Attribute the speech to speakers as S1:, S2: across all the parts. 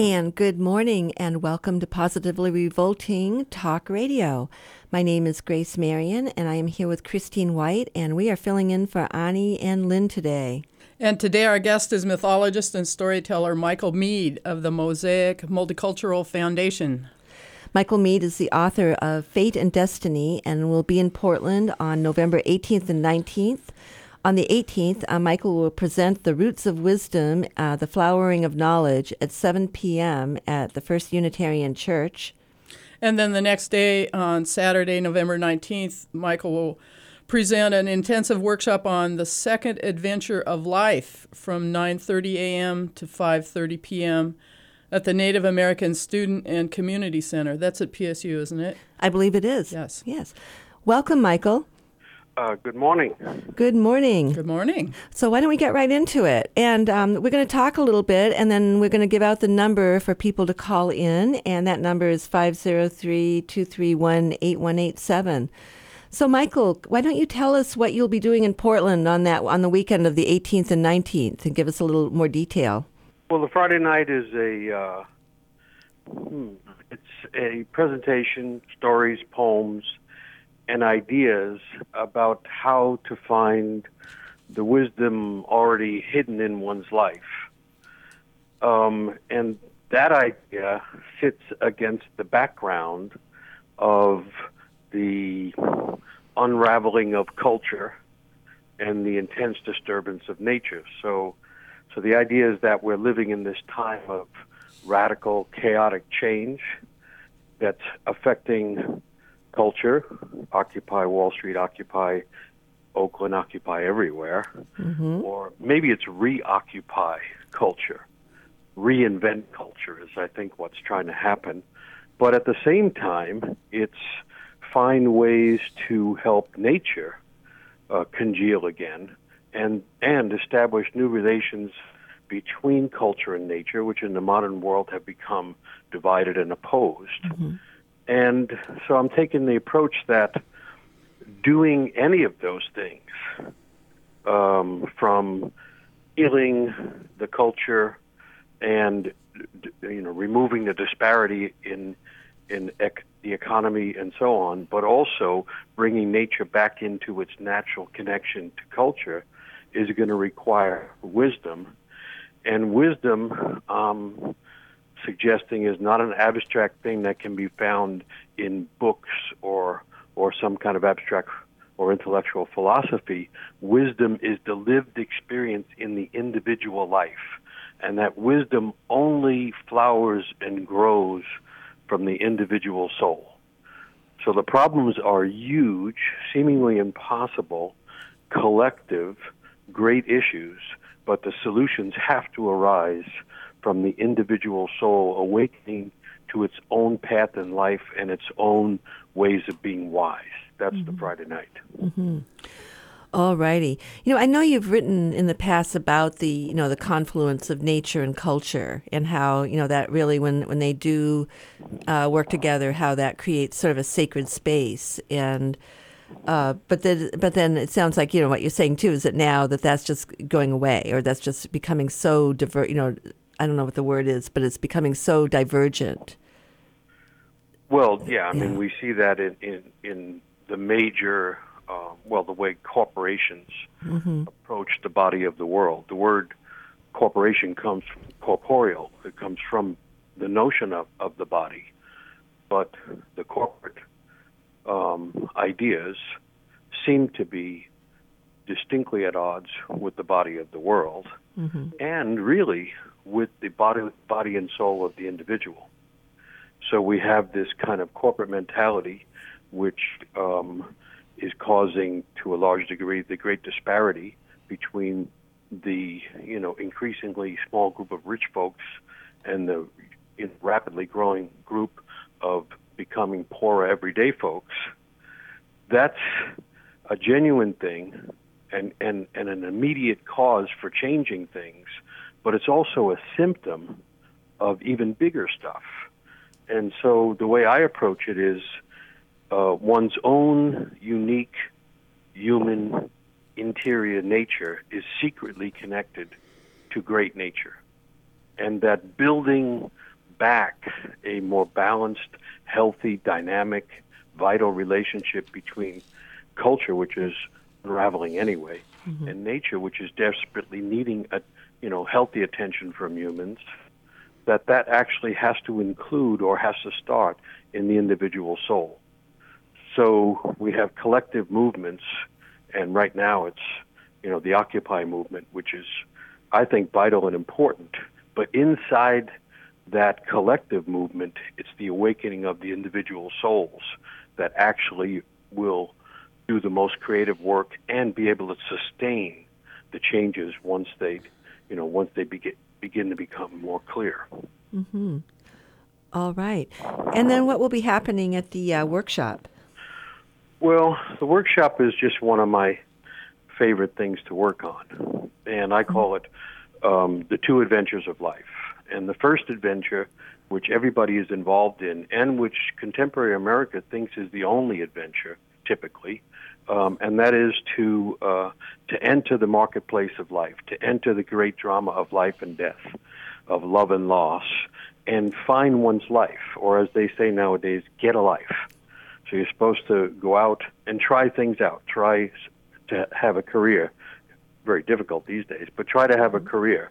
S1: And good morning and welcome to Positively Revolting Talk Radio. My name is Grace Marion and I am here with Christine White, and we are filling in for Ani and Lynn today.
S2: And today our guest is mythologist and storyteller Michael Meade of the Mosaic Multicultural Foundation.
S1: Michael Meade is the author of Fate and Destiny and will be in Portland on November 18th and 19th. On the 18th, Michael will present The Roots of Wisdom, The Flowering of Knowledge at 7 p.m. at the First Unitarian Church.
S2: And then the next day, on Saturday, November 19th, Michael will present an intensive workshop on the second adventure of life from 9:30 a.m. to 5:30 p.m. at the Native American Student and Community Center. That's at PSU, isn't it?
S1: I believe it is.
S2: Yes.
S1: Welcome, Michael.
S3: Good morning.
S1: Good morning.
S2: Good morning.
S1: So why don't we get right into it? And we're going to talk a little bit, and then we're going to give out the number for people to call in, and that number is 503-231-8187. So, Michael, why don't you tell us what you'll be doing in Portland on the weekend of the 18th and 19th, and give us a little more detail?
S3: Well, the Friday night is a presentation, stories, poems, and ideas about how to find the wisdom already hidden in one's life. And that idea sits against the background of the unraveling of culture and the intense disturbance of nature. So the idea is that we're living in this time of radical, chaotic change that's affecting culture. Occupy Wall Street, Occupy Oakland, Occupy everywhere.
S1: Mm-hmm.
S3: Or maybe it's reoccupy culture, reinvent culture is, I think, what's trying to happen. But at the same time, it's find ways to help nature congeal again and establish new relations between culture and nature, which in the modern world have become divided and opposed.
S1: Mm-hmm.
S3: And so I'm taking the approach that doing any of those things, from healing the culture and removing the disparity in the economy and so on, but also bringing nature back into its natural connection to culture, is going to require wisdom. And wisdom, suggesting, is not an abstract thing that can be found in books or some kind of abstract or intellectual philosophy. Wisdom is the lived experience in the individual life, and that wisdom only flowers and grows from the individual soul. So the problems are huge, seemingly impossible, collective, great issues, but the solutions have to arise from the individual soul awakening to its own path in life and its own ways of being wise. That's the Friday night.
S1: Mm-hmm. All righty. I know you've written in the past about the confluence of nature and culture, and how, that really, when they do work together, how that creates sort of a sacred space. And but then it sounds like, what you're saying too is that now that's just going away, or that's just becoming so I don't know what the word is, but it's becoming so divergent.
S3: Well, yeah, I mean, we see that in the major, the way corporations approach the body of the world. The word corporation comes from corporeal. It comes from the notion of the body. But the corporate ideas seem to be distinctly at odds with the body of the world, and really with the body and soul of the individual. So we have this kind of corporate mentality, which is causing, to a large degree, the great disparity between the increasingly small group of rich folks and the rapidly growing group of becoming poorer everyday folks. That's a genuine thing and an immediate cause for changing things, but it's also a symptom of even bigger stuff. And so the way I approach it is one's own unique human interior nature is secretly connected to great nature. And that building back a more balanced, healthy, dynamic, vital relationship between culture, which is unraveling anyway, and nature, which is desperately needing healthy attention from humans, that actually has to include or has to start in the individual soul. So we have collective movements, and right now it's the Occupy movement, which is, I think, vital and important. But inside that collective movement, it's the awakening of the individual souls that actually will do the most creative work and be able to sustain the changes once they begin to become more clear.
S1: Mm-hmm. All right. And then what will be happening at the workshop?
S3: Well, the workshop is just one of my favorite things to work on, and I call it the two adventures of life. And the first adventure, which everybody is involved in, and which contemporary America thinks is the only adventure, typically, and that is to enter the marketplace of life, to enter the great drama of life and death, of love and loss, and find one's life, or as they say nowadays, get a life. So you're supposed to go out and try things out, try to have a career. Very difficult these days, but try to have a career.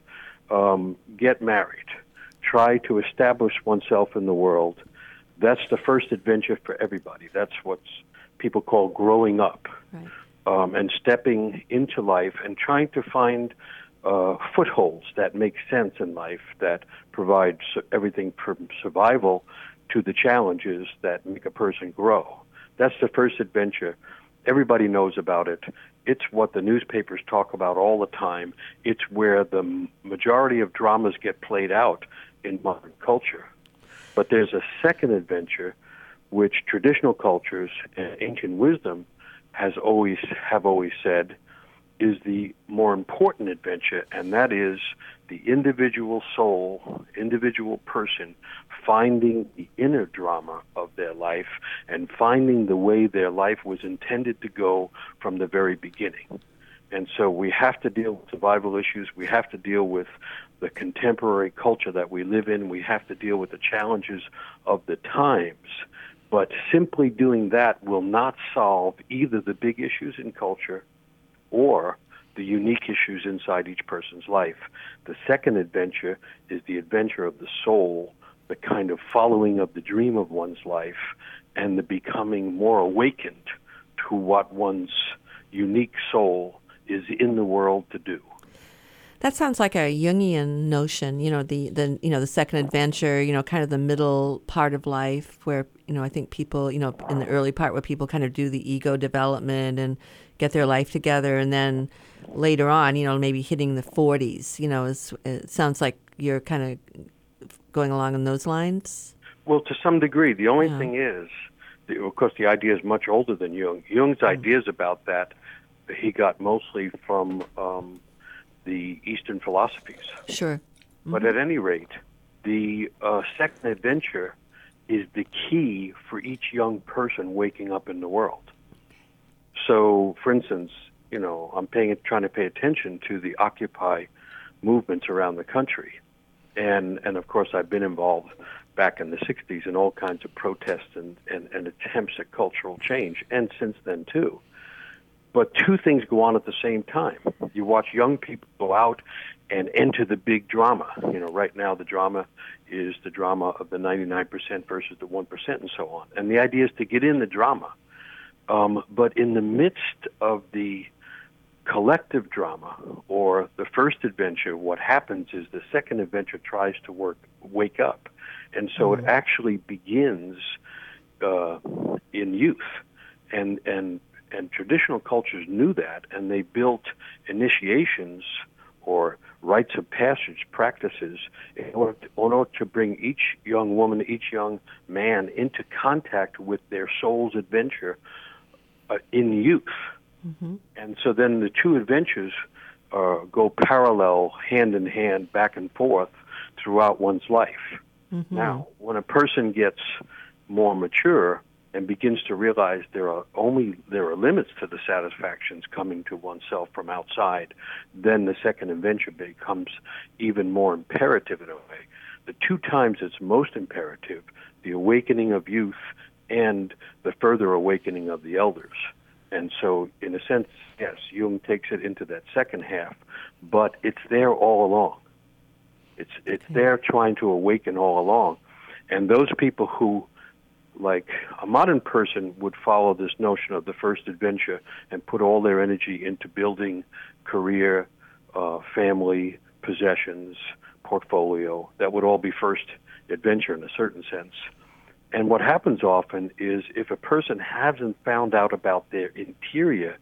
S3: Get married. Try to establish oneself in the world. That's the first adventure for everybody. That's what people call growing up, right. And stepping into life and trying to find footholds that make sense in life, that provide everything from survival to the challenges that make a person grow. That's the first adventure. Everybody knows about it. It's what the newspapers talk about all the time. It's where the majority of dramas get played out in modern culture. But there's a second adventure which traditional cultures and ancient wisdom have always said is the more important adventure, and that is the individual soul, individual person finding the inner drama of their life and finding the way their life was intended to go from the very beginning. And so we have to deal with survival issues. We have to deal with the contemporary culture that we live in. We have to deal with the challenges of the times. But simply doing that will not solve either the big issues in culture or the unique issues inside each person's life. The second adventure is the adventure of the soul, the kind of following of the dream of one's life, and the becoming more awakened to what one's unique soul is in the world to do.
S1: That sounds like a Jungian notion, the second adventure, kind of the middle part of life where, I think people, in the early part where people kind of do the ego development and get their life together, and then later on, maybe hitting the 40s, it sounds like you're kind of going along in those lines.
S3: Well, to some degree. The only thing is, of course, the idea is much older than Jung. Jung's ideas about that, he got mostly from the Eastern philosophies.
S1: Sure. Mm-hmm.
S3: But at any rate, the second adventure is the key for each young person waking up in the world. So, for instance, I'm trying to pay attention to the Occupy movements around the country. And of course, I've been involved back in the 60s in all kinds of protests and attempts at cultural change, and since then, too. But two things go on at the same time. You watch young people go out and enter the big drama. Right now the drama is the drama of the 99% versus the 1% and so on. And the idea is to get in the drama. But in the midst of the collective drama or the first adventure, what happens is the second adventure tries to wake up. And so it actually begins in youth. And traditional cultures knew that, and they built initiations or rites of passage practices in order to bring each young woman, each young man into contact with their soul's adventure in youth. Mm-hmm. And so then the two adventures go parallel, hand in hand, back and forth throughout one's life. Mm-hmm. Now, when a person gets more mature and begins to realize there are limits to the satisfactions coming to oneself from outside, then the second adventure becomes even more imperative in a way. the two times it's most imperative, the awakening of youth and the further awakening of the elders. And so, in a sense, yes, Jung takes it into that second half, but it's there all along. It's there trying to awaken all along. And those people who, like a modern person, would follow this notion of the first adventure and put all their energy into building career, family, possessions, portfolio, that would all be first adventure in a certain sense. And what happens often is if a person hasn't found out about their interior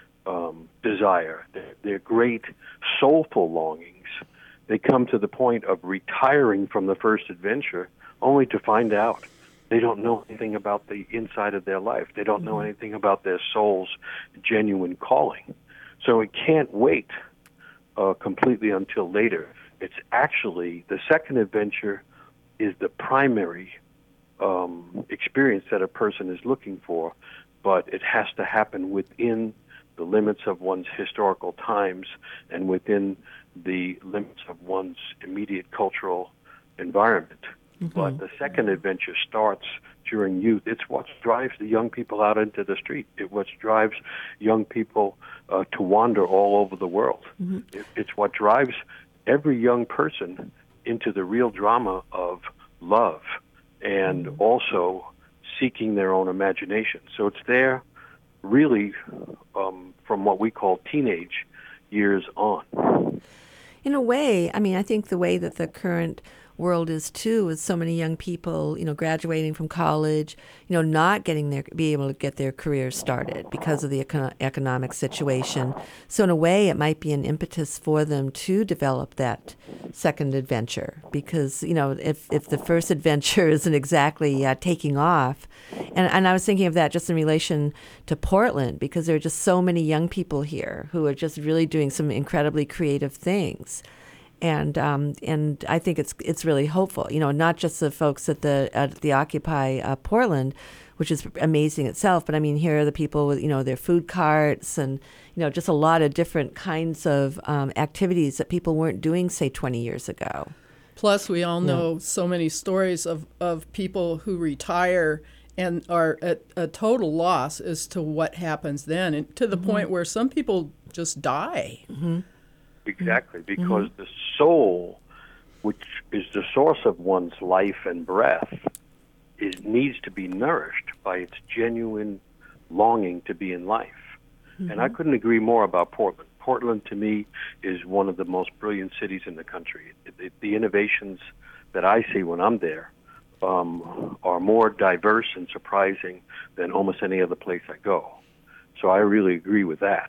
S3: desire, their great soulful longings, they come to the point of retiring from the first adventure only to find out they don't know anything about the inside of their life. They don't know anything about their soul's genuine calling. So it can't wait completely until later. It's actually, the second adventure is the primary experience that a person is looking for, but it has to happen within the limits of one's historical times and within the limits of one's immediate cultural environment. But the second adventure starts during youth. It's what drives the young people out into the street. It's what drives young people to wander all over the world. It's what drives every young person into the real drama of love and also seeking their own imagination. So it's there really from what we call teenage years on.
S1: In a way, I mean, I think the way that the current world is too, with so many young people, graduating from college, not be able to get their careers started because of the economic situation. So in a way, it might be an impetus for them to develop that second adventure because, if the first adventure isn't exactly taking off, and I was thinking of that just in relation to Portland because there are just so many young people here who are just really doing some incredibly creative things. And I think it's really hopeful, not just the folks at the Occupy Portland, which is amazing itself, but I mean here are the people with their food carts and just a lot of different kinds of activities that people weren't doing say 20 years ago.
S2: Plus, we all know so many stories of people who retire and are at a total loss as to what happens then, and to the point where some people just die.
S3: Exactly, because the soul, which is the source of one's life and breath, needs to be nourished by its genuine longing to be in life. And I couldn't agree more about Portland. Portland, to me, is one of the most brilliant cities in the country. The innovations that I see when I'm there are more diverse and surprising than almost any other place I go. So I really agree with that.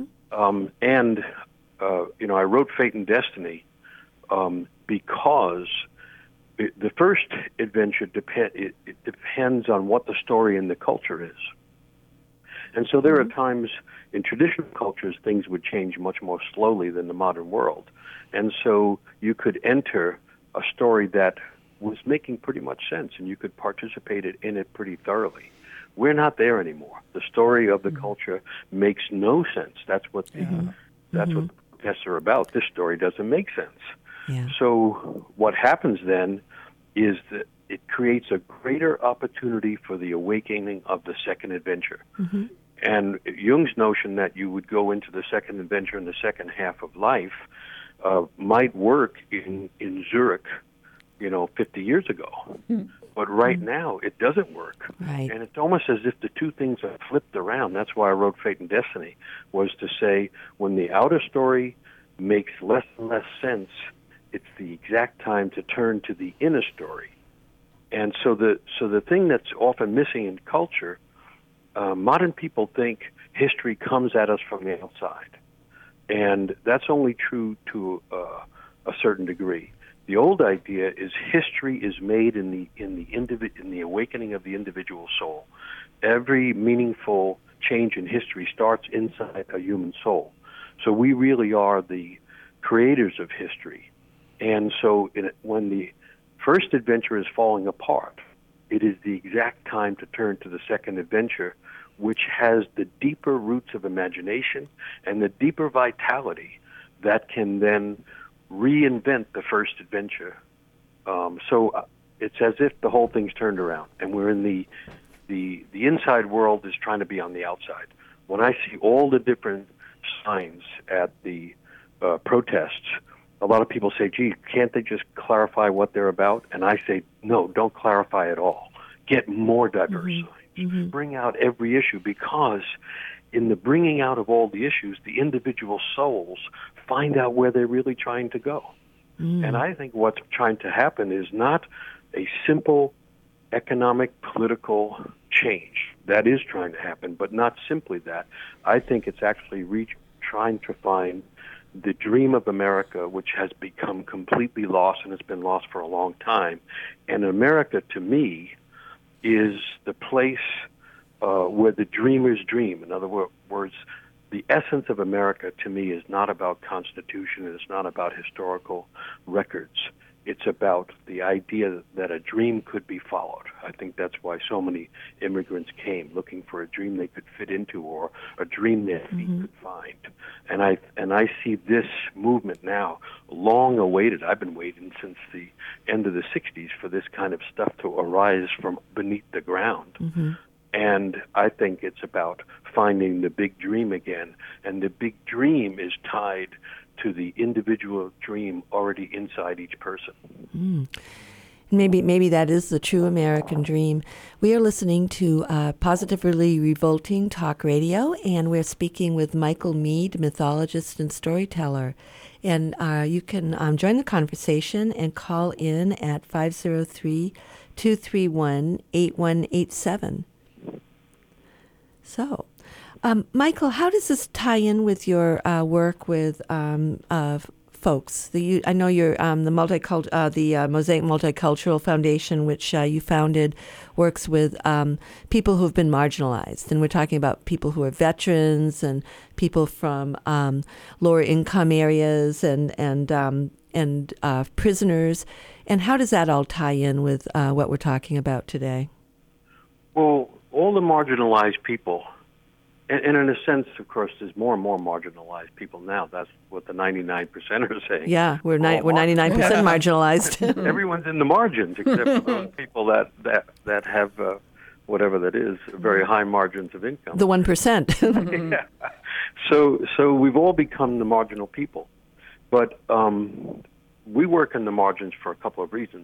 S3: I wrote Fate and Destiny because the first adventure depends on what the story and the culture is. And so there are times in traditional cultures things would change much more slowly than the modern world. And so you could enter a story that was making pretty much sense and you could participate in it pretty thoroughly. We're not there anymore. The story of the culture makes no sense. That's what the protests are about. This story doesn't make sense.
S1: Yeah.
S3: So what happens then is that it creates a greater opportunity for the awakening of the second adventure. And Jung's notion that you would go into the second adventure in the second half of life might work in Zurich, 50 years ago. But right now, it doesn't work.
S1: Right.
S3: And it's almost as if the two things are flipped around. That's why I wrote Fate and Destiny, was to say when the outer story makes less and less sense, it's the exact time to turn to the inner story. And so the thing that's often missing in culture, modern people think history comes at us from the outside. And that's only true to a certain degree. The old idea is history is made in the awakening of the individual soul. Every meaningful change in history starts inside a human soul. So we really are the creators of history. And so when the first adventure is falling apart, it is the exact time to turn to the second adventure, which has the deeper roots of imagination and the deeper vitality that can then reinvent the first adventure It's as if the whole thing's turned around, and we're in the inside world is trying to be on the outside. When I see all the different signs at the protests, a lot of people say, gee, can't they just clarify what they're about? And I say, no, don't clarify at all. Get more diverse signs. Bring out every issue, because in the bringing out of all the issues, the individual souls find out where they're really trying to go. And I think what's trying to happen is not a simple economic, political change. That is trying to happen, but not simply that. I think it's actually trying to find the dream of America, which has become completely lost, and it's been lost for a long time. And America, to me, is the place where the dreamers dream. In other words, the essence of America, to me, is not about Constitution, and it's not about historical records. It's about the idea that a dream could be followed. I think that's why so many immigrants came, looking for a dream they could fit into or a dream their feet could find. And I see this movement now, long awaited. I've been waiting since the end of the 60s for this kind of stuff to arise from beneath the ground. And I think it's about finding the big dream again. And the big dream is tied to the individual dream already inside each person.
S1: Maybe that is the true American dream. We are listening to Positively Revolting Talk Radio, and we're speaking with Michael Meade, mythologist and storyteller. And you can join the conversation and call in at 503-231-8187. So, Michael, how does this tie in with your work with folks? I know you're the Mosaic Multicultural Foundation, which you founded, works with people who have been marginalized, and we're talking about people who are veterans and people from lower income areas and prisoners. And how does that all tie in with what we're talking about today?
S3: Well, all the marginalized people, and in a sense, of course, there's more and more marginalized people now. That's what the 99% are saying.
S1: Yeah, we're 99% marginalized.
S3: Everyone's in the margins except for those people that have whatever that is, very high margins of income.
S1: The 1%.
S3: Yeah. So we've all become the marginal people, but we work in the margins for a couple of reasons.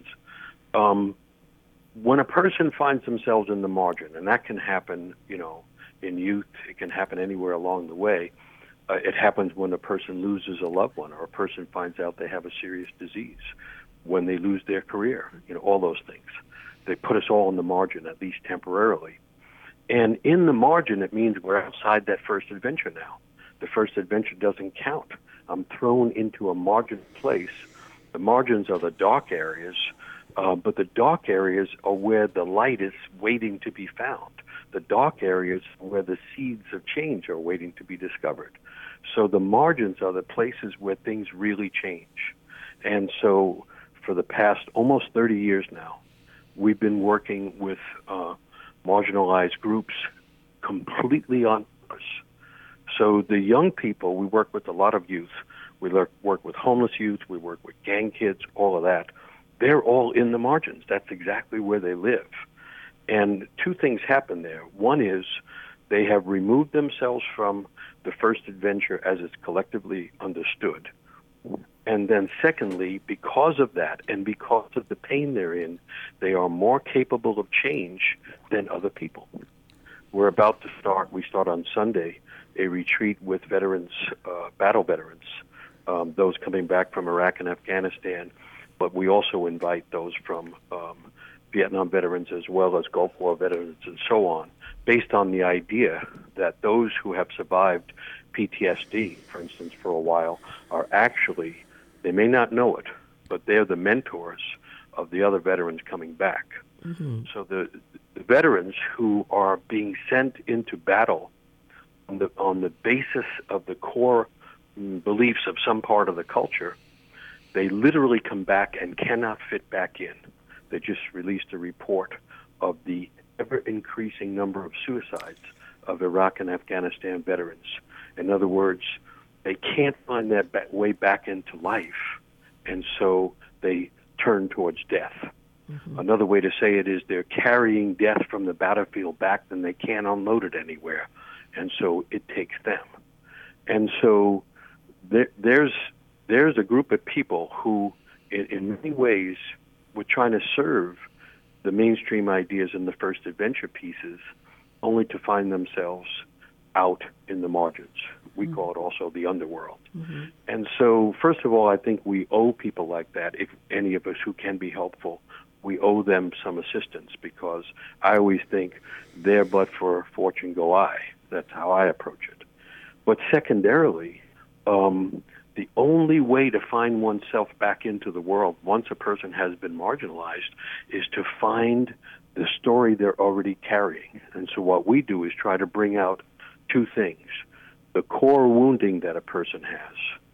S3: When a person finds themselves in the margin, and that can happen, in youth, it can happen anywhere along the way. It happens when a person loses a loved one, or a person finds out they have a serious disease, when they lose their career, all those things. They put us all in the margin, at least temporarily. And in the margin, it means we're outside that first adventure now. The first adventure doesn't count. I'm thrown into a margin place. The margins are the dark areas, but the dark areas are where the light is waiting to be found. The dark areas are where the seeds of change are waiting to be discovered. So the margins are the places where things really change. And so for the past almost 30 years now, we've been working with marginalized groups completely on purpose. So the young people, we work with a lot of youth. We work with homeless youth. We work with gang kids, all of that. They're all in the margins. That's exactly where they live. And two things happen there. One is they have removed themselves from the first adventure as it's collectively understood. And then secondly, because of that and because of the pain they're in, they are more capable of change than other people. We start on Sunday, a retreat with veterans, battle veterans, those coming back from Iraq and Afghanistan, but we also invite those from Vietnam veterans as well as Gulf War veterans and so on, based on the idea that those who have survived PTSD, for instance, for a while, are actually, they may not know it, but they're the mentors of the other veterans coming back. Mm-hmm. So the veterans who are being sent into battle on the basis of the core beliefs of some part of the culture, they literally come back and cannot fit back in. They just released a report of the ever-increasing number of suicides of Iraq and Afghanistan veterans. In other words, they can't find that way back into life, and so they turn towards death. Another way to say it is they're carrying death from the battlefield back, and they can't unload it anywhere, and so it takes them. And so there's a group of people who, in many ways, were trying to serve the mainstream ideas in the first adventure pieces, only to find themselves out in the margins. We call it also the underworld. And so, first of all, I think we owe people like that, if any of us who can be helpful, we owe them some assistance, because I always think there but for fortune go I. That's how I approach it. But secondarily, the only way to find oneself back into the world once a person has been marginalized is to find the story they're already carrying. And so what we do is try to bring out two things: the core wounding that a person has,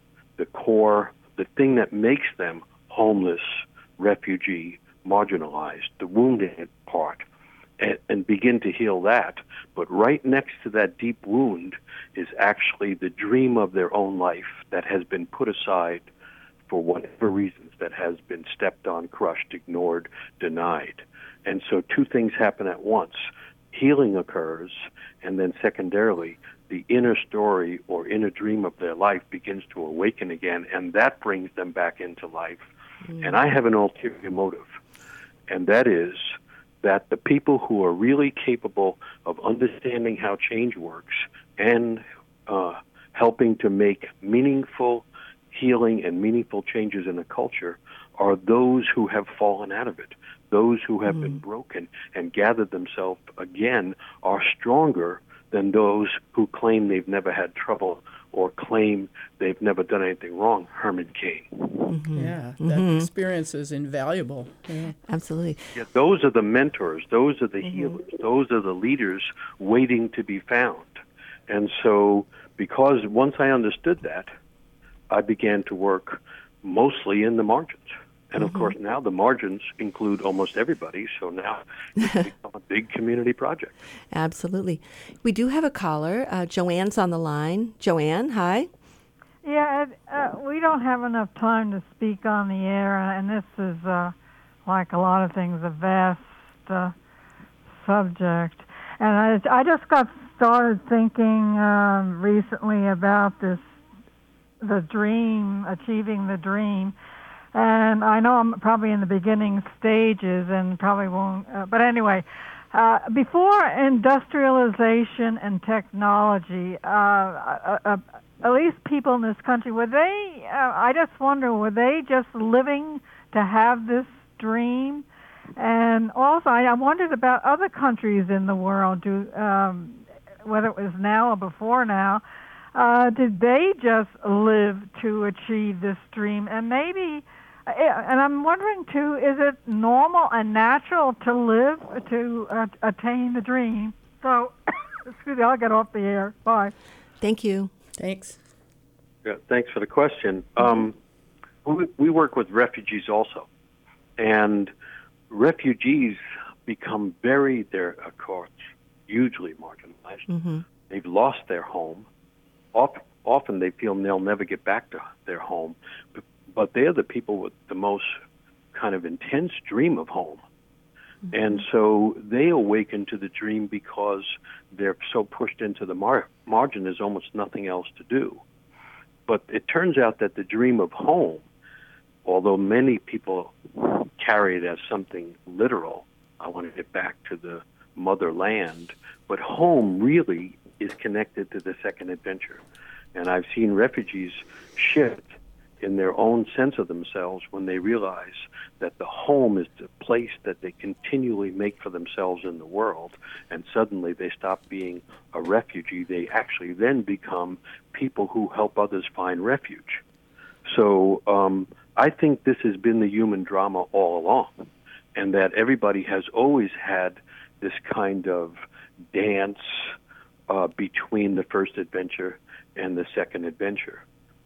S3: the thing that makes them homeless, refugee, marginalized, the wounded part, and begin to heal that. But right next to that deep wound is actually the dream of their own life that has been put aside for whatever reasons, that has been stepped on, crushed, ignored, denied. And so two things happen at once. Healing occurs, and then secondarily, the inner story or inner dream of their life begins to awaken again, and that brings them back into life. And I have an ulterior motive, and that is that the people who are really capable of understanding how change works and helping to make meaningful healing and meaningful changes in a culture are those who have fallen out of it. Those who have been broken and gathered themselves again are stronger than those who claim they've never had trouble or claim they've never done anything wrong. Herman Cain.
S2: Yeah, that experience is invaluable. Yeah.
S1: Absolutely.
S3: Yeah, those are the mentors. Those are the healers. Those are the leaders waiting to be found. And so, because once I understood that, I began to work mostly in the margins. And of course, now the margins include almost everybody, so now it's become a big community project.
S1: Absolutely. We do have a caller. Joanne's on the line. Joanne, hi.
S4: Yeah, we don't have enough time to speak on the air, and this is, like a lot of things, a vast subject. And I just got started thinking recently about the dream, achieving the dream. And I know I'm probably in the beginning stages and probably won't, but anyway, before industrialization and technology, at least people in this country, were they, I just wonder, were they just living to have this dream? And also, I wondered about other countries in the world, whether it was now or before now, did they just live to achieve this dream? And maybe, and I'm wondering too, is it normal and natural to live to attain the dream? So, excuse me, I'll get off the air. Bye.
S1: Thank you.
S2: Thanks.
S3: Yeah, thanks for the question. We work with refugees also, and refugees become they're, of course, hugely marginalized. They've lost their home. Often they feel they'll never get back to their home, but they're the people with the most kind of intense dream of home. And so they awaken to the dream because they're so pushed into the margin, there's almost nothing else to do. But it turns out that the dream of home, although many people carry it as something literal, I want to get back to the motherland, but home really is connected to the second adventure. And I've seen refugees shift in their own sense of themselves when they realize that the home is the place that they continually make for themselves in the world, and suddenly they stop being a refugee. They actually then become people who help others find refuge. So I think this has been the human drama all along, and that everybody has always had this kind of dance between the first adventure and the second adventure.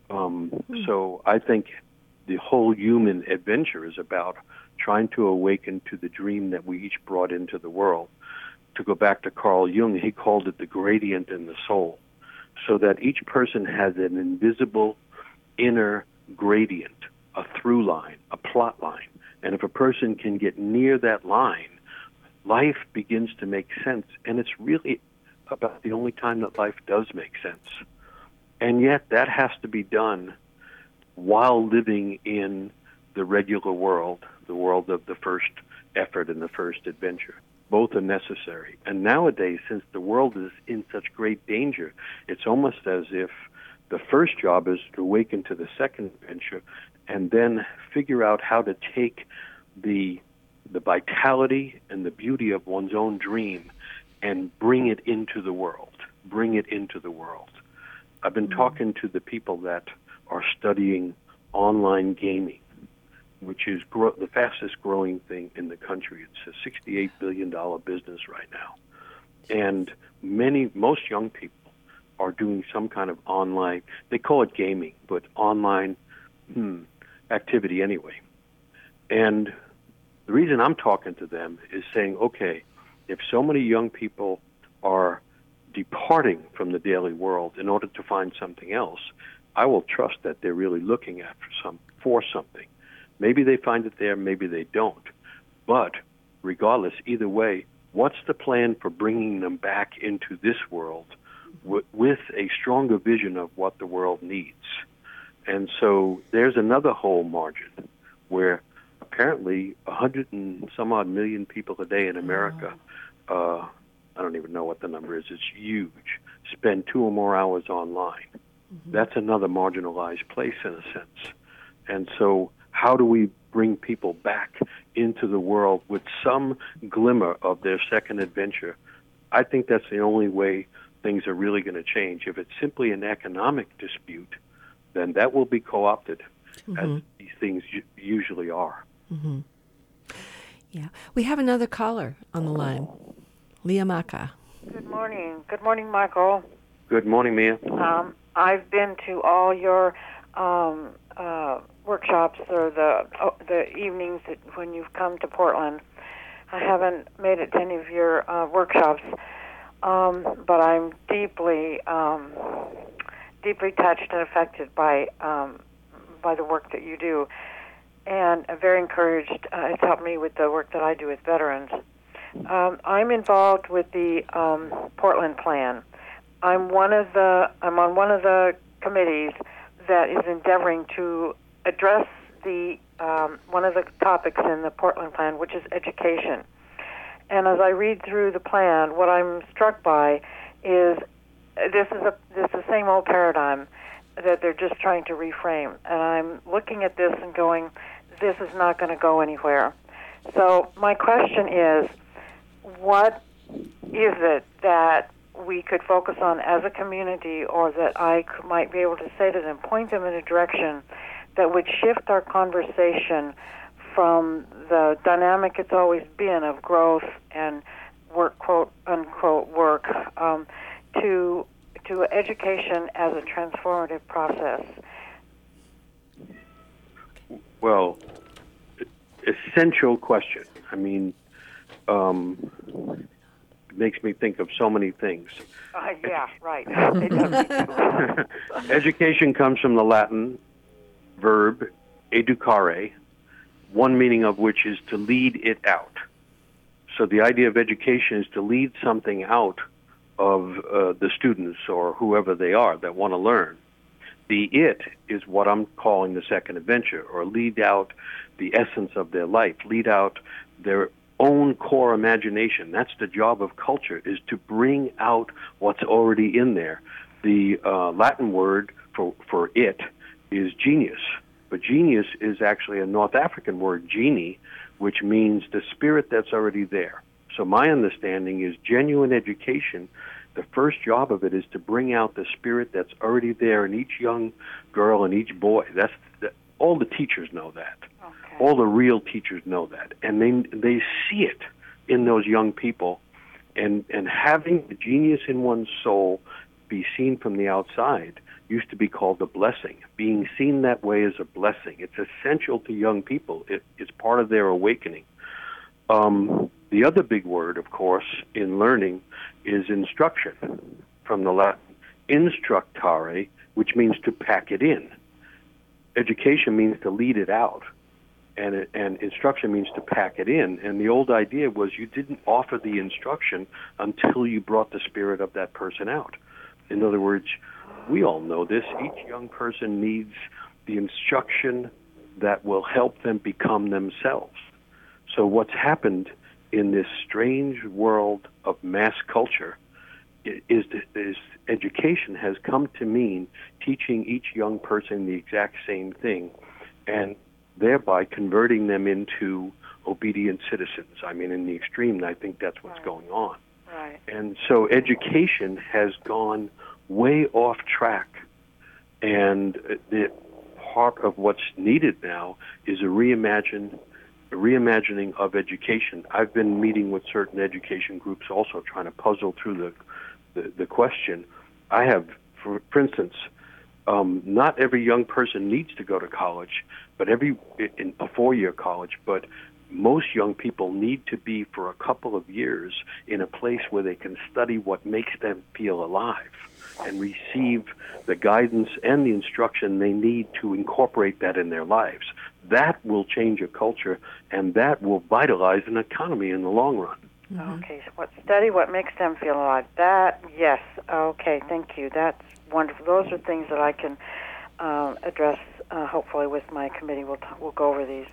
S3: So I think the whole human adventure is about trying to awaken to the dream that we each brought into the world. To go back to Carl Jung, he called it the gradient in the soul, so that each person has an invisible inner gradient, a through line, a plot line And if a person can get near that line, life begins to make sense. And it's really about the only time that life does make sense. And yet that has to be done while living in the regular world, the world of the first effort and the first adventure. Both are necessary. And nowadays, since the world is in such great danger, it's almost as if the first job is to awaken to the second adventure and then figure out how to take the vitality and the beauty of one's own dream and bring it into the world. Bring it into the world. I've been talking to the people that are studying online gaming, which is the fastest growing thing in the country. It's a $68 billion business right now. And most young people are doing some kind of online, they call it gaming, but online activity anyway. And the reason I'm talking to them is saying, okay, if so many young people are departing from the daily world in order to find something else, I will trust that they're really looking for something. Maybe they find it there, maybe they don't. But regardless, either way, what's the plan for bringing them back into this world with a stronger vision of what the world needs? And so there's another whole margin where apparently 100 and some odd million people a day in America, I don't even know what the number is, it's huge, spend 2 or more hours online. That's another marginalized place in a sense. And so how do we bring people back into the world with some glimmer of their second adventure? I think that's the only way things are really going to change. If it's simply an economic dispute, then that will be co-opted, as these things usually are.
S1: Yeah. We have another caller on the line, Leah Maka.
S5: Good morning. Good morning, Michael.
S3: Good morning, Mia.
S5: I've been to all your workshops or the evenings when you've come to Portland. I haven't made it to any of your workshops, but I'm deeply touched and affected by the work that you do, and I'm very encouraged. It's helped me with the work that I do with veterans. I'm involved with the Portland Plan. I'm on one of the committees that is endeavoring to address the one of the topics in the Portland Plan, which is education. And as I read through the plan, what I'm struck by is this is the same old paradigm that they're just trying to reframe. And I'm looking at this and going, this is not going to go anywhere. So my question is, what is it that we could focus on as a community, or that I might be able to say to them, point them in a direction that would shift our conversation from the dynamic it's always been of growth and work, quote unquote, work, to education as a transformative process?
S3: Well, essential question. I mean, it makes me think of so many things.
S5: Yeah, right. It does.
S3: Education comes from the Latin verb educare, one meaning of which is to lead it out. So the idea of education is to lead something out of the students or whoever they are that want to learn. The it is what I'm calling the second adventure, or lead out the essence of their life, lead out their own core imagination. That's the job of culture, is to bring out what's already in there. The Latin word for it is genius, but genius is actually a North African word, genie, which means the spirit that's already there. So my understanding is genuine education, the first job of it is to bring out the spirit that's already there in each young girl and each boy. All the teachers know that. Okay. All the real teachers know that. And they see it in those young people. And having the genius in one's soul be seen from the outside used to be called a blessing. Being seen that way is a blessing. It's essential to young people. It's part of their awakening. The other big word, of course, in learning is instruction, from the Latin instructare, which means to pack it in. Education means to lead it out. and instruction means to pack it in. And the old idea was you didn't offer the instruction until you brought the spirit of that person out. In other words, we all know this. Each young person needs the instruction that will help them become themselves. So what's happened in this strange world of mass culture is education has come to mean teaching each young person the exact same thing, and thereby converting them into obedient citizens. I mean, in the extreme, I think that's what's going on.
S5: Right.
S3: And so education has gone way off track, and the part of what's needed now is a reimagining of education. I've been meeting with certain education groups also trying to puzzle through the question. I have, for instance, not every young person needs to go to college, but in a four-year college, but most young people need to be for a couple of years in a place where they can study what makes them feel alive and receive the guidance and the instruction they need to incorporate that in their lives. That will change a culture, and that will vitalize an economy in the long run.
S5: Mm-hmm. Okay, so study what makes them feel alive. That, yes. Okay, thank you. That's wonderful. Those are things that I can address, hopefully, with my committee. We'll go over these.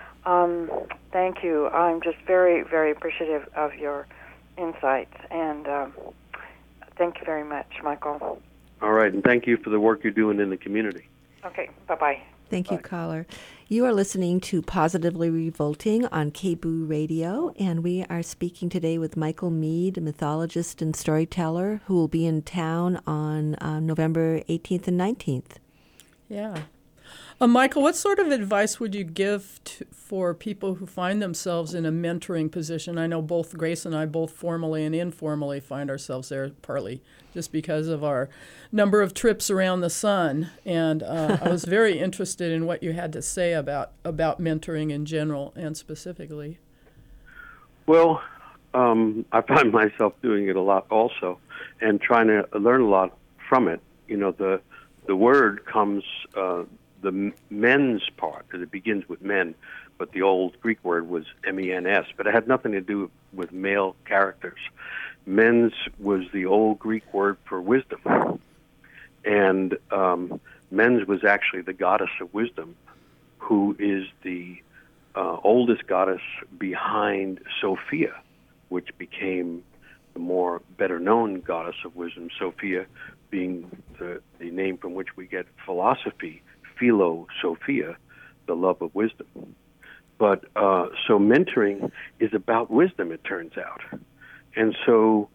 S5: Thank you. I'm just very, very appreciative of your insights, and thank you very much, Michael.
S3: All right, and thank you for the work you're doing in the community.
S5: Okay, bye-bye.
S1: Thank you, caller. You are listening to Positively Revolting on KBOO Radio, and we are speaking today with Michael Meade, a mythologist and storyteller, who will be in town on November 18th and 19th.
S2: Yeah. Michael, what sort of advice would you give for people who find themselves in a mentoring position? I know both Grace and I, both formally and informally, find ourselves there partly just because of our number of trips around the sun. And I was very interested in what you had to say about mentoring in general and specifically.
S3: Well, I find myself doing it a lot also and trying to learn a lot from it. You know, the word comes... the men's part, because it begins with men, but the old Greek word was M-E-N-S, but it had nothing to do with male characters. Men's was the old Greek word for wisdom, and men's was actually the goddess of wisdom, who is the oldest goddess behind Sophia, which became the more better-known goddess of wisdom, Sophia being the name from which we get philosophy, Philosophia, the love of wisdom. But so mentoring is about wisdom, it turns out. And so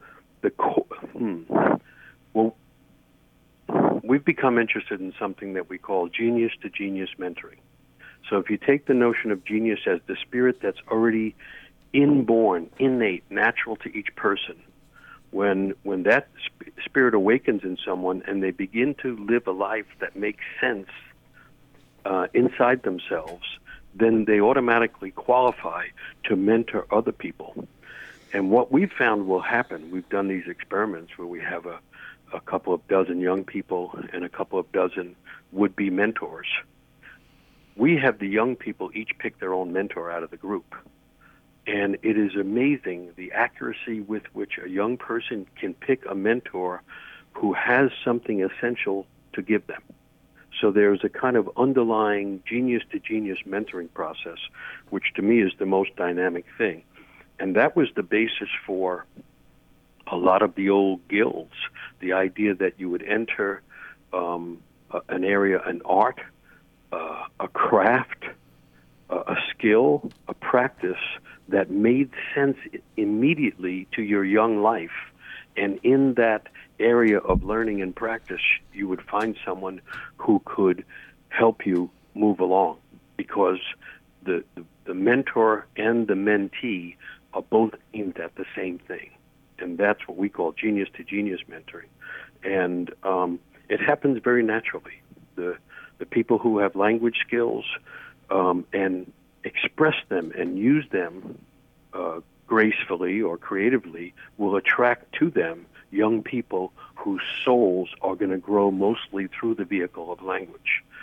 S3: we've become interested in something that we call genius-to-genius mentoring. So if you take the notion of genius as the spirit that's already inborn, innate, natural to each person, when that spirit awakens in someone and they begin to live a life that makes sense inside themselves, then they automatically qualify to mentor other people. And what we've found will happen, we've done these experiments where we have a couple of dozen young people and a couple of dozen would-be mentors. We have the young people each pick their own mentor out of the group. And it is amazing the accuracy with which a young person can pick a mentor who has something essential to give them. So there's a kind of underlying genius-to-genius mentoring process, which to me is the most dynamic thing. And that was the basis for a lot of the old guilds, the idea that you would enter an area, an art, a craft, a skill, a practice that made sense immediately to your young life. And in that area of learning and practice, you would find someone who could help you move along, because the mentor and the mentee are both aimed at the same thing. And that's what we call genius-to-genius mentoring. And it happens very naturally. The people who have language skills and express them and use them gracefully or creatively will attract to them young people whose souls are going to grow mostly through the vehicle of language.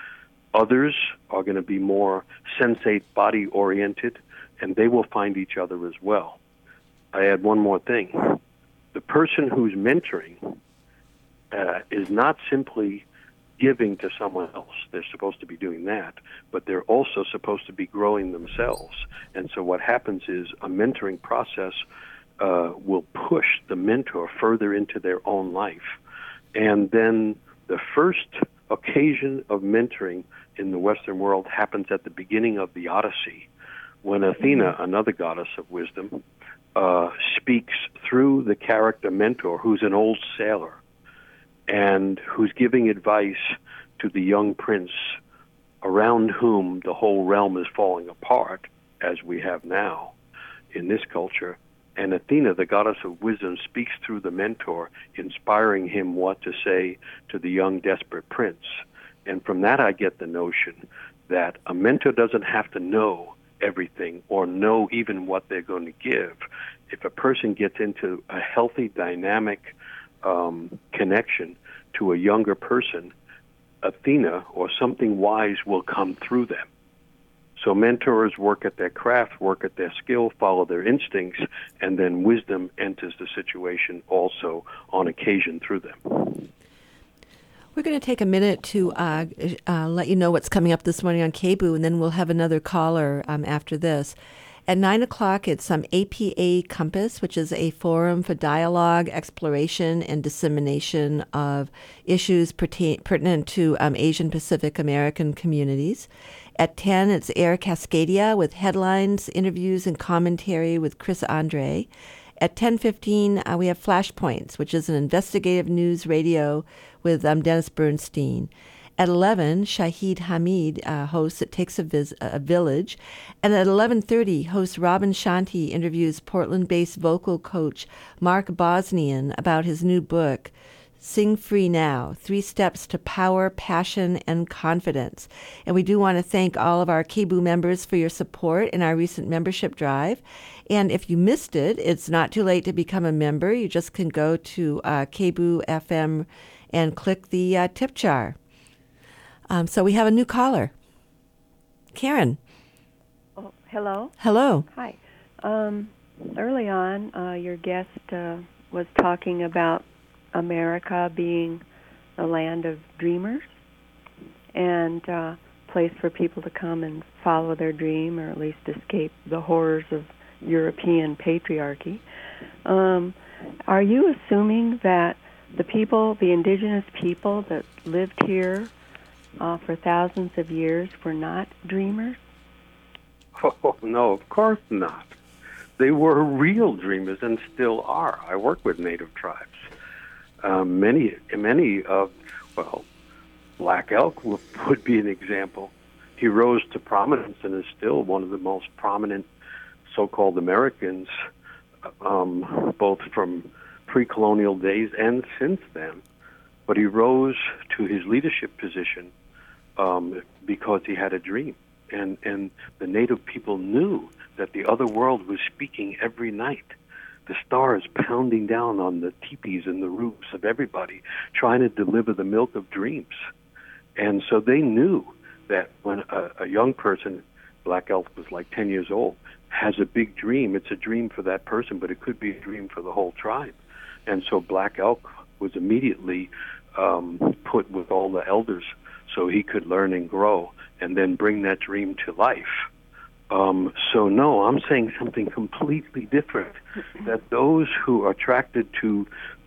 S3: Others are going to be more sensate, body-oriented, and they will find each other as well. I add one more thing. The person who's mentoring is not simply giving to someone else. They're supposed to be doing that, but they're also supposed to be growing themselves. And so what happens is a mentoring process will push the mentor further into their own life. And then the first occasion of mentoring in the Western world happens at the beginning of the Odyssey, when Athena, another goddess of wisdom, speaks through the character mentor, who's an old sailor, and who's giving advice to the young prince around whom the whole realm is falling apart, as we have now in this culture. And Athena, the goddess of wisdom, speaks through the mentor, inspiring him what to say to the young desperate prince. And from that I get the notion that a mentor doesn't have to know everything or know even what they're going to give. If a person gets into a healthy, dynamic connection to a younger person, Athena or something wise will come through them. So mentors work at their craft, work at their skill, follow their instincts, and then wisdom enters the situation also on occasion through them.
S1: We're going to take a minute to let you know what's coming up this morning on KBOO, and then we'll have another caller after this. At 9 o'clock, it's APA Compass, which is a forum for dialogue, exploration, and dissemination of issues pertinent to Asian Pacific American communities. At 10, it's Air Cascadia with headlines, interviews, and commentary with Chris Andre. At 10:15, we have Flashpoints, which is an investigative news radio with Dennis Bernstein. At 11, Shahid Hamid hosts It Takes a Village. And at 11:30, host Robin Shanti interviews Portland-based vocal coach Mark Bosnian about his new book, Sing Free Now, 3 Steps to Power, Passion, and Confidence. And we do want to thank all of our KBOO members for your support in our recent membership drive. And if you missed it, it's not too late to become a member. You just can go to KBOO FM and click the tip jar. So we have a new caller. Karen.
S6: Oh, hello.
S1: Hello.
S6: Hi. Early on, your guest was talking about America being a land of dreamers and a place for people to come and follow their dream, or at least escape the horrors of European patriarchy. Are you assuming that the people, the indigenous people that lived here for thousands of years, were not dreamers?
S3: Oh, no, of course not. They were real dreamers and still are. I work with Native tribes. Many of, Black Elk would be an example. He rose to prominence and is still one of the most prominent so-called Americans, both from pre-colonial days and since then. But he rose to his leadership position because he had a dream. And the Native people knew that the other world was speaking every night. The stars pounding down on the teepees and the roofs of everybody, trying to deliver the milk of dreams. And so they knew that when a young person, Black Elk was like 10 years old, has a big dream, it's a dream for that person, but it could be a dream for the whole tribe. And so Black Elk was immediately put with all the elders so he could learn and grow and then bring that dream to life. So no, I'm saying something completely different, that those who are attracted to,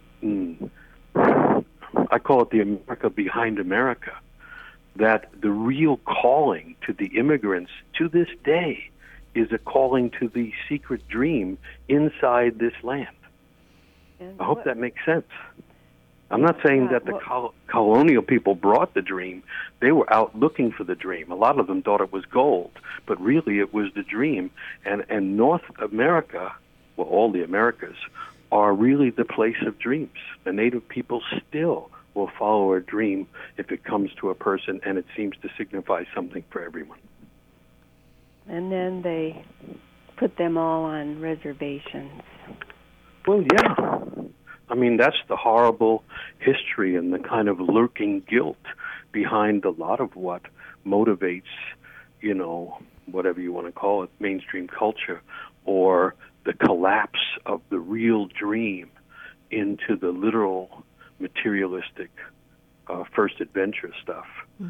S3: I call it the America behind America, that the real calling to the immigrants to this day is a calling to the secret dream inside this land. I hope that makes sense. I'm not saying that the colonial people brought the dream. They were out looking for the dream. A lot of them thought it was gold, but really it was the dream. And North America, well, all the Americas, are really the place of dreams. The Native people still will follow a dream if it comes to a person and it seems to signify something for everyone.
S6: And then they put them all on reservations.
S3: Well, yeah. I mean, that's the horrible history and the kind of lurking guilt behind a lot of what motivates, whatever you want to call it, mainstream culture, or the collapse of the real dream into the literal materialistic first adventure stuff.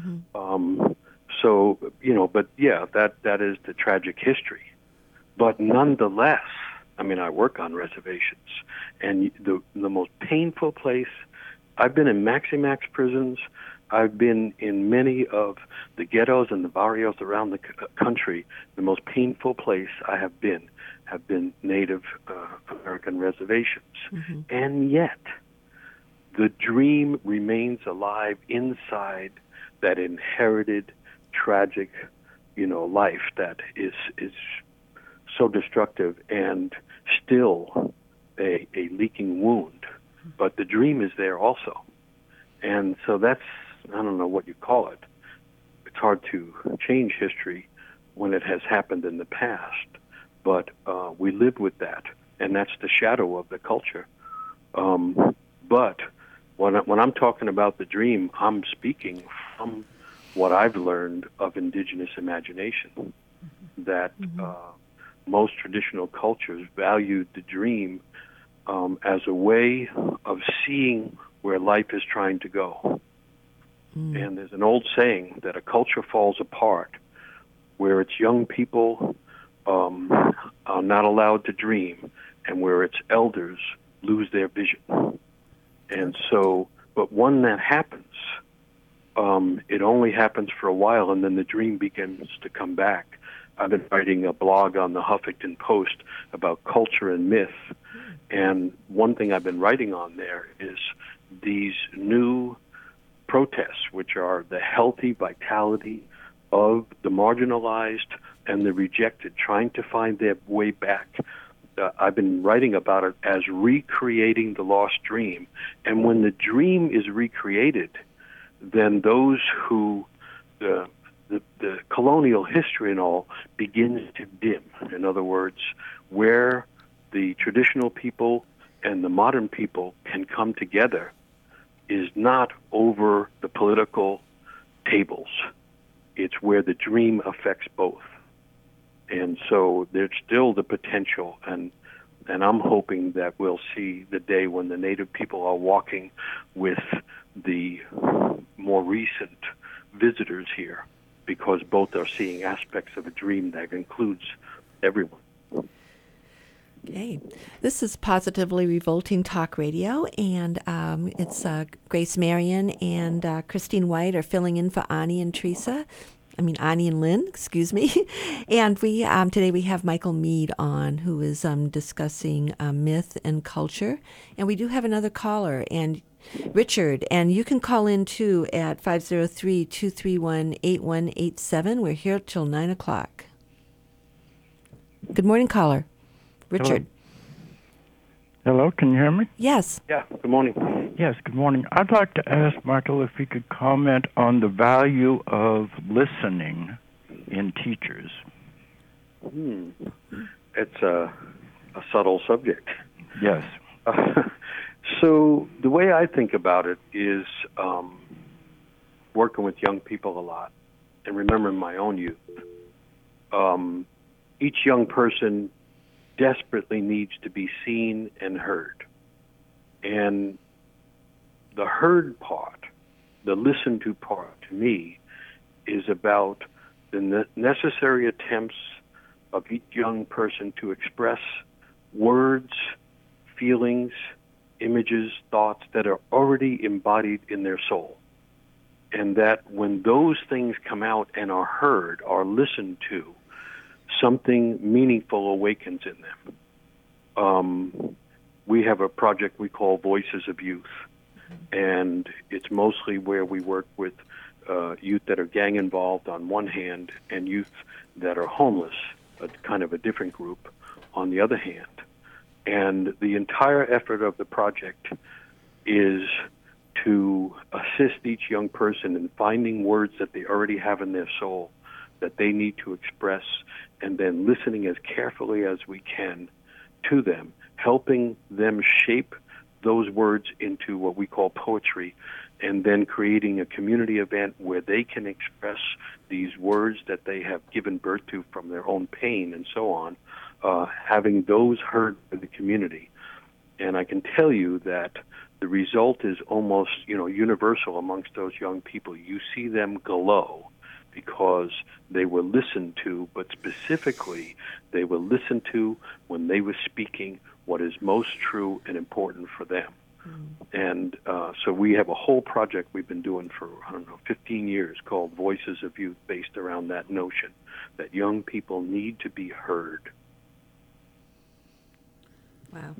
S3: But yeah, that is the tragic history. But nonetheless, I work on reservations, and the most painful place, I've been in Maximax prisons, I've been in many of the ghettos and the barrios around the country. The most painful place I have been Native American reservations. And yet, the dream remains alive inside that inherited, tragic, life that is so destructive and still a leaking wound. But the dream is there also. And so that's, I don't know what you call it. It's hard to change history when it has happened in the past. But we live with that, and that's the shadow of the culture. But when I'm talking about the dream, I'm speaking from what I've learned of indigenous imagination, that most traditional cultures valued the dream as a way of seeing where life is trying to go. And there's an old saying that a culture falls apart where its young people are not allowed to dream, and where its elders lose their vision. And so, but when that happens, it only happens for a while, and then the dream begins to come back. I've been writing a blog on the Huffington Post about culture and myth, and one thing I've been writing on there is these new protests, which are the healthy vitality of the marginalized and the rejected, trying to find their way back. I've been writing about it as recreating the lost dream. And when the dream is recreated, then those who, the colonial history and all, begins to dim. In other words, where the traditional people and the modern people can come together is not over the political tables. It's where the dream affects both. And so there's still the potential, and I'm hoping that we'll see the day when the Native people are walking with the more recent visitors here, because both are seeing aspects of a dream that includes everyone.
S1: Okay. This is Positively Revolting Talk Radio, and it's Grace Marion and Christine White are filling in for Ani and Lynn, excuse me. And we today we have Michael Mead on, who is discussing myth and culture. And we do have another caller, and Richard, and you can call in too at 503-231-8187. We're here till 9 o'clock. Good morning, caller. Richard.
S7: Hello, can you hear me?
S1: Yes.
S3: Yeah, good morning.
S7: Yes, good morning. I'd like to ask Michael if he could comment on the value of listening in teachers.
S3: It's a subtle subject.
S7: Yes.
S3: So the way I think about it is working with young people a lot and remembering my own youth. Each young person desperately needs to be seen and heard. And the heard part, the listened to part, to me, is about the necessary attempts of each young person to express words, feelings, images, thoughts that are already embodied in their soul. And that when those things come out and are heard, are listened to, something meaningful awakens in them. We have a project we call Voices of Youth, and it's mostly where we work with youth that are gang involved on one hand and youth that are homeless, kind of a different group, on the other hand. And the entire effort of the project is to assist each young person in finding words that they already have in their soul that they need to express, and then listening as carefully as we can to them, helping them shape those words into what we call poetry, and then creating a community event where they can express these words that they have given birth to from their own pain and so on, having those heard by the community. And I can tell you that the result is almost, universal amongst those young people. You see them glow because they were listened to, but specifically they were listened to when they were speaking what is most true and important for them. And so we have a whole project we've been doing for, 15 years called Voices of Youth, based around that notion that young people need to be heard.
S1: Wow.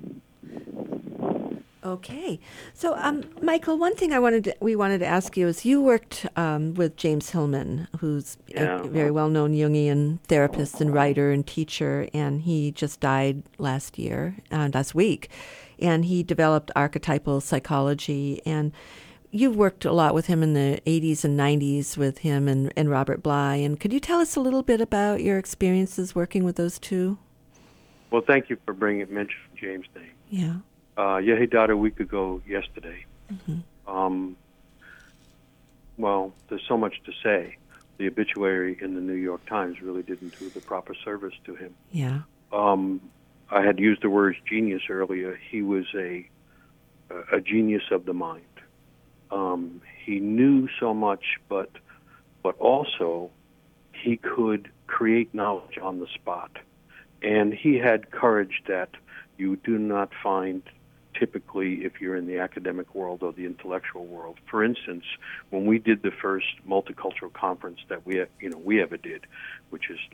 S1: Okay. So, Michael, one thing we wanted to ask you is you worked with James Hillman, who's a very well-known Jungian therapist and writer and teacher, and he just died last week. And he developed archetypal psychology, and you've worked a lot with him in the 80s and 90s with him and Robert Bly. And could you tell us a little bit about your experiences working with those two?
S3: Well, thank you for mentioning James' name.
S1: Yeah.
S3: He died a week ago yesterday.
S1: Mm-hmm.
S3: Well, there's so much to say. The obituary in the New York Times really didn't do the proper service to him.
S1: Yeah.
S3: I had used the word genius earlier. He was a genius of the mind. He knew so much, but also he could create knowledge on the spot. And he had courage that you do not find typically if you're in the academic world or the intellectual world. For instance, when we did the first multicultural conference that we ever did, which is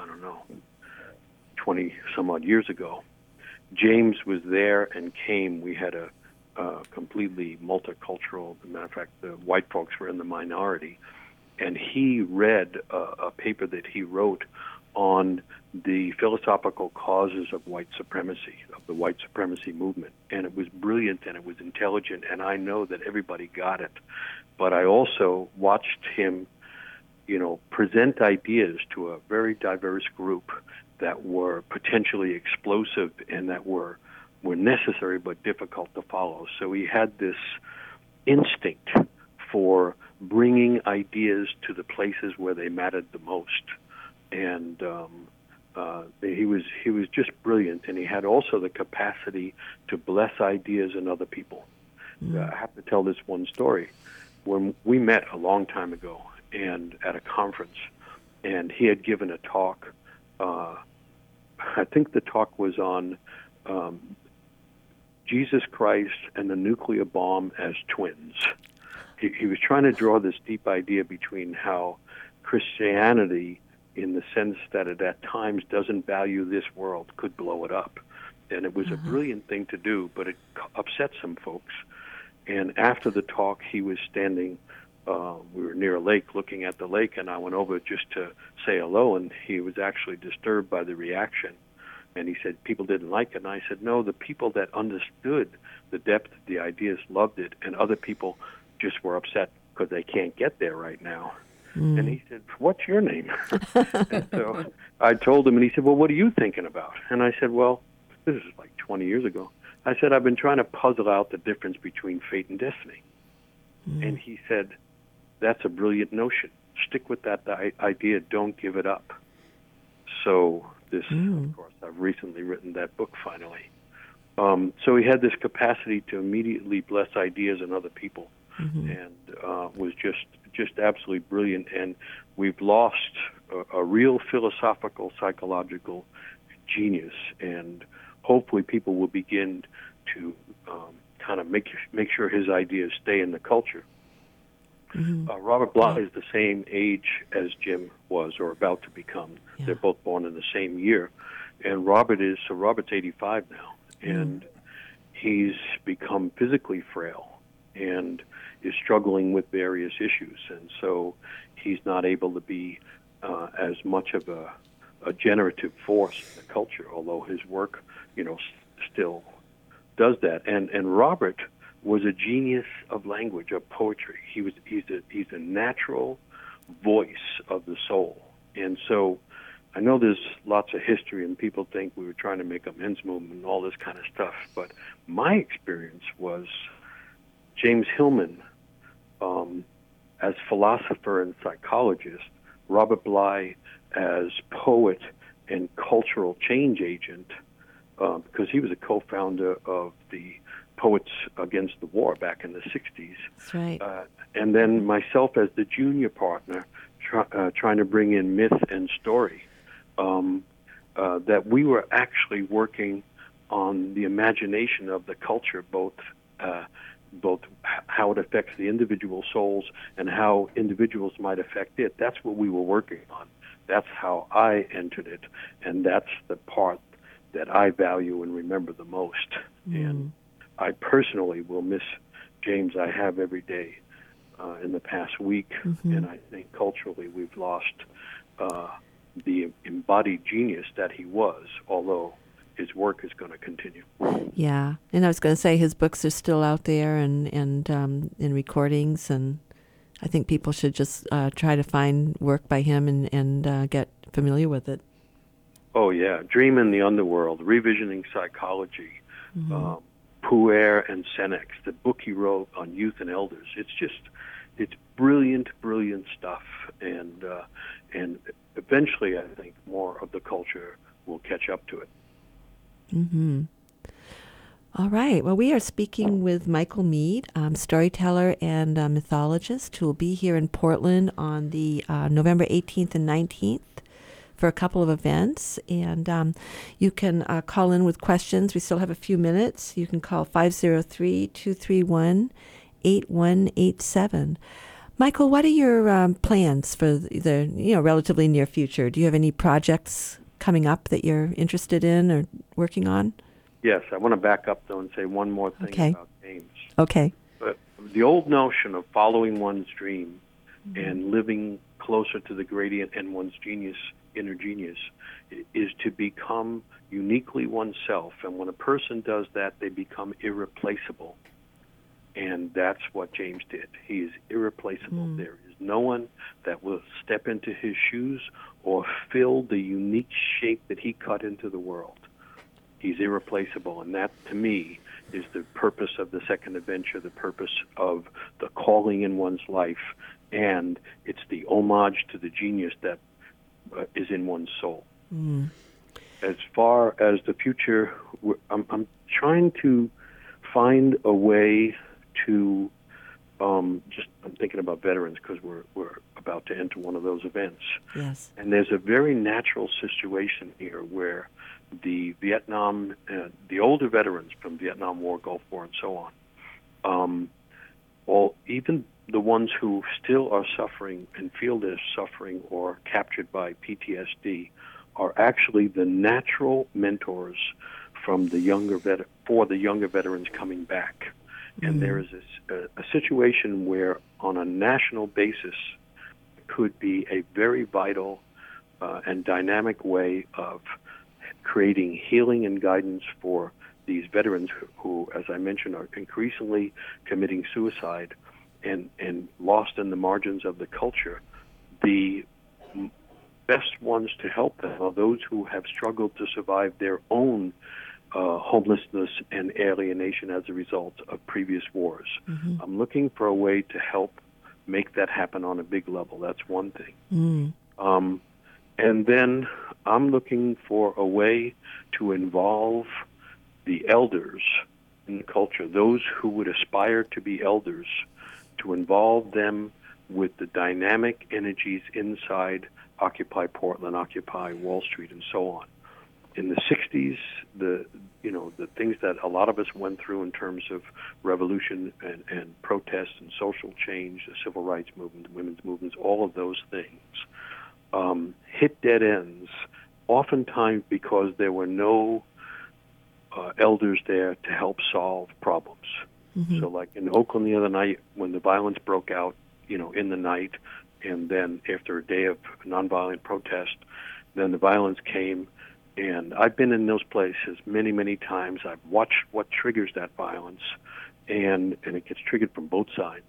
S3: 20 some odd years ago, James was there and came. We had a completely multicultural, as a matter of fact, the white folks were in the minority, and he read a paper that he wrote on the philosophical causes of white supremacy, of the white supremacy movement. And it was brilliant and it was intelligent, and I know that everybody got it. But I also watched him, present ideas to a very diverse group that were potentially explosive and that were necessary but difficult to follow. So he had this instinct for bringing ideas to the places where they mattered the most. And he was just brilliant, and he had also the capacity to bless ideas in other people. I have to tell this one story. When we met a long time ago, and at a conference, and he had given a talk. I think the talk was on Jesus Christ and the nuclear bomb as twins. He was trying to draw this deep idea between how Christianity, in the sense that it at times doesn't value this world, could blow it up. And it was a brilliant thing to do, but it upset some folks. And after the talk, he was standing, we were near a lake looking at the lake, and I went over just to say hello, and he was actually disturbed by the reaction. And he said people didn't like it. And I said, no, the people that understood the depth of the ideas loved it, and other people just were upset because they can't get there right now. And he said, what's your name? And so I told him, and he said, well, what are you thinking about? And I said, well, this is like 20 years ago. I said, I've been trying to puzzle out the difference between fate and destiny. And he said, that's a brilliant notion. Stick with that idea. Don't give it up. So this, of course, I've recently written that book finally. So he had this capacity to immediately bless ideas in other people, and was just absolutely brilliant. And we've lost a real philosophical, psychological genius, and hopefully people will begin to kind of make sure his ideas stay in the culture. Robert Bly is the same age as Jim was, or about to become. Yeah. They're both born in the same year. And Robert's 85 now, and he's become physically frail and is struggling with various issues. And so he's not able to be as much of a generative force in the culture, although his work, still does that. And Robert was a genius of language, of poetry. He's a natural voice of the soul. And so I know there's lots of history, and people think we were trying to make a men's movement and all this kind of stuff. But my experience was James Hillman as philosopher and psychologist, Robert Bly as poet and cultural change agent, because he was a co-founder of the Poets Against the War back in the 60s.
S1: That's right.
S3: And then myself as the junior partner, trying to bring in myth and story, that we were actually working on the imagination of the culture, both how it affects the individual souls and how individuals might affect it. That's what we were working on. That's how I entered it, and that's the part that I value and remember the most. And I personally will miss James. I have every day in the past week, and I think culturally we've lost the embodied genius that he was, although his work is going to continue.
S1: Yeah, and I was going to say his books are still out there and in recordings, and I think people should just try to find work by him and get familiar with it.
S3: Oh, yeah. Dream in the Underworld, Revisioning Psychology, Puer and Senex, the book he wrote on youth and elders. It's brilliant, brilliant stuff. And eventually, I think, more of the culture will catch up to it.
S1: Mm-hmm. All right. Well, we are speaking with Michael Meade, storyteller and mythologist, who will be here in Portland on the November 18th and 19th for a couple of events. And you can call in with questions. We still have a few minutes. You can call 503-231-8187. Michael, what are your plans for the relatively near future? Do you have any projects coming up that you're interested in or working on?
S3: Yes, I want to back up, though, and say one more thing about James.
S1: Okay.
S3: But the old notion of following one's dream and living closer to the gradient and one's inner genius, is to become uniquely oneself. And when a person does that, they become irreplaceable. And that's what James did. He is irreplaceable. There is no one that will step into his shoes or fill the unique shape that he cut into the world. He's irreplaceable, and that, to me, is the purpose of the second adventure, the purpose of the calling in one's life, and it's the homage to the genius that is in one's soul. As far as the future, I'm trying to find a way to I'm thinking about veterans because we're about to enter one of those events.
S1: Yes.
S3: And there's a very natural situation here where the older veterans from Vietnam War, Gulf War, and so on, even the ones who still are suffering and feel they're suffering or captured by PTSD are actually the natural mentors from for the younger veterans coming back. And there is a situation where, on a national basis, could be a very vital and dynamic way of creating healing and guidance for these veterans who, as I mentioned, are increasingly committing suicide and lost in the margins of the culture. The best ones to help them are those who have struggled to survive their own homelessness and alienation as a result of previous wars. I'm looking for a way to help make that happen on a big level. That's one thing. And then I'm looking for a way to involve the elders in the culture, those who would aspire to be elders, to involve them with the dynamic energies inside Occupy Portland, Occupy Wall Street, and so on. In the 60s, the things that a lot of us went through in terms of revolution and protest and social change, the civil rights movement, women's movements, all of those things, hit dead ends, oftentimes because there were no elders there to help solve problems. So like in Oakland the other night, when the violence broke out, in the night, and then after a day of nonviolent protest, then the violence came. And I've been in those places many, many times. I've watched what triggers that violence, and it gets triggered from both sides.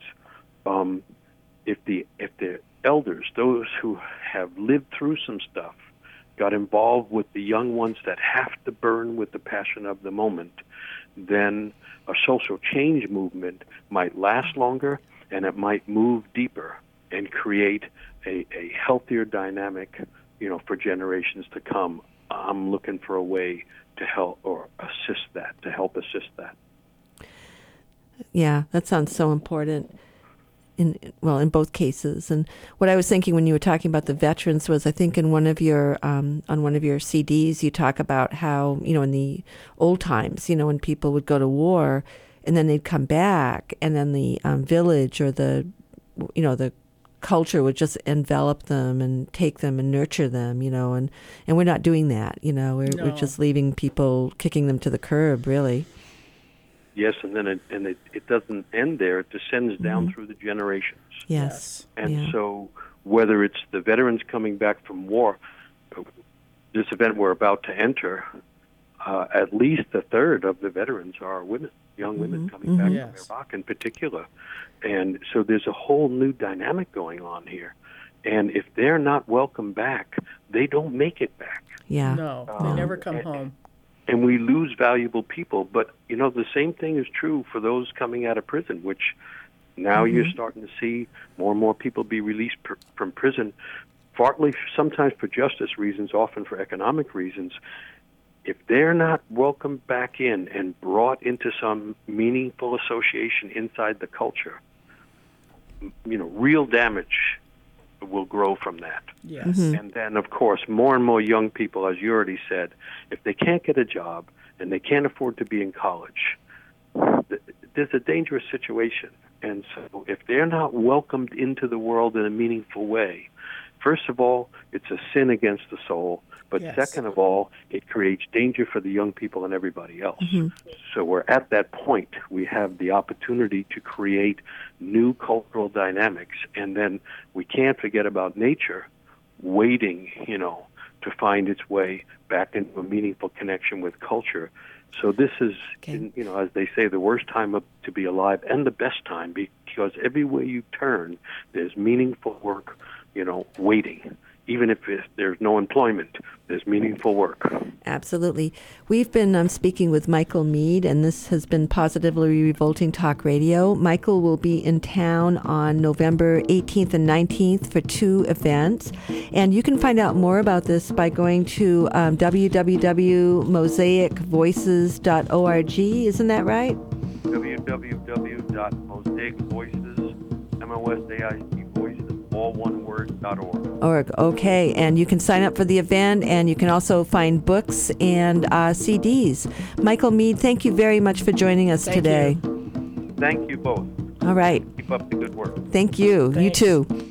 S3: If the elders, those who have lived through some stuff, got involved with the young ones that have to burn with the passion of the moment, then a social change movement might last longer and it might move deeper and create a healthier dynamic, for generations to come. I'm looking for a way to help assist that.
S1: Yeah, that sounds so important in both cases. And what I was thinking when you were talking about the veterans was, I think in one of your on one of your CDs you talk about how, in the old times, when people would go to war and then they'd come back, and then the village or the culture would just envelop them and take them and nurture them, and we're not doing that. We're just leaving people, kicking them to the curb, really.
S3: Yes, and then it doesn't end there. It descends down through the generations.
S1: Yes.
S3: And so whether it's the veterans coming back from war, this event we're about to enter, at least a third of the veterans are women, young women coming back from Iraq in particular. And so there's a whole new dynamic going on here. And if they're not welcome back, they don't make it back.
S1: Yeah.
S2: No, they never come home.
S3: And we lose valuable people. But, the same thing is true for those coming out of prison, which now you're starting to see more and more people be released from prison, partly sometimes for justice reasons, often for economic reasons. If they're not welcomed back in and brought into some meaningful association inside the culture, real damage will grow from that.
S2: Yes.
S3: And then, of course, more and more young people, as you already said, if they can't get a job and they can't afford to be in college, there's a dangerous situation. And so if they're not welcomed into the world in a meaningful way, first of all, it's a sin against the soul. But second of all, it creates danger for the young people and everybody else. So we're at that point. We have the opportunity to create new cultural dynamics. And then we can't forget about nature waiting, to find its way back into a meaningful connection with culture. So this is, as they say, the worst time to be alive and the best time, because everywhere you turn, there's meaningful work, waiting. Even if there's no employment, there's meaningful work.
S1: Absolutely. We've been speaking with Michael Meade, and this has been Positively Revolting Talk Radio. Michael will be in town on November 18th and 19th for 2 events. And you can find out more about this by going to www.mosaicvoices.org. Isn't that right?
S3: www.mosaicvoices, all one word.org.
S1: Okay, and you can sign up for the event, and you can also find books and CDs. Michael Meade, thank you very much for joining us today.
S3: Thank you both.
S1: All right.
S3: Keep up the good work.
S1: Thank you.
S2: Thanks.
S1: You too.